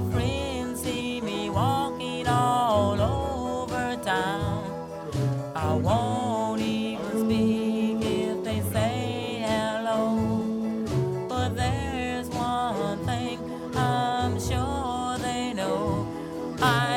friends see me walking all over town. I won't even speak if they say hello. But there's one thing I'm sure they know. I